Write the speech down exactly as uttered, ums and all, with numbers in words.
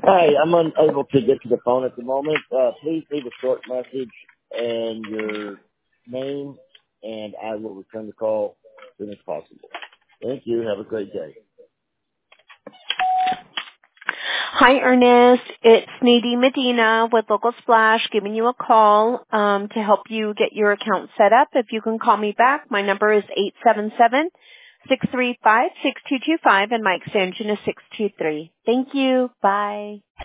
Hi, I'm unable to get to the phone at the moment. Uh, please leave a short message and your name, and I will return the call as soon as possible. Thank you. Have a great day. Hi, Ernest. It's Nadine Medina with Local Splash giving you a call um, to help you get your account set up. If you can call me back, my number is eight seven seven, six three five, six two two five, and my extension is six two three. Thank you. Bye.